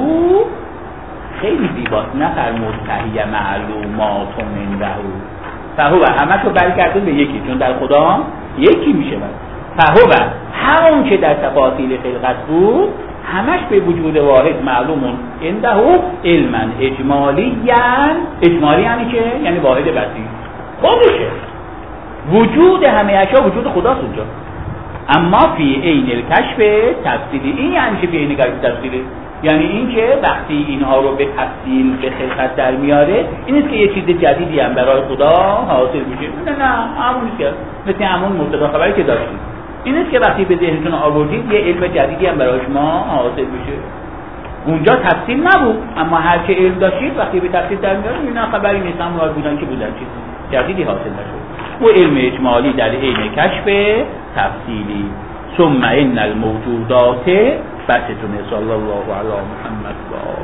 خیلی زیباست، نفرمود فهی معلومات عنده، فهو همه رو بر کردن به یکی، چون در خدا یکی میشه. فهو همون که در تفاصیل خلقت بود همش به وجود واحد معلومون عنده علما اجمالی، اجمالی یعنی که یعنی واحد بسیط خودشه، وجود همه اشیا وجود خداست اونجا. اما فی عین الکشف تفصیلی، این یعنی چه فی عین الکشف تفصیلی؟ یعنی این که وقتی اینها رو به تفصیل به خلقت در میاره، این نیست که یه چیز جدیدی هم برای خدا حاصل میشه، نه نه همون نیست که مثل همون مبتدا خبری که داشتیم. این نیست که وقتی به ذهنتون آوردید یه علم جدیدی هم برای شما حاصل میشه. اونجا تفصیل نبود، اما هر چه علم داشتید وقتی به تفصیل در میاره اینا خبری نیست، هم مراد بودن که بودن چیز جدیدی حاصل نشد. و علم اجمالی در عین کشف تفصیلی. ثم ان الموجودات بستون صلی الله علی محمد و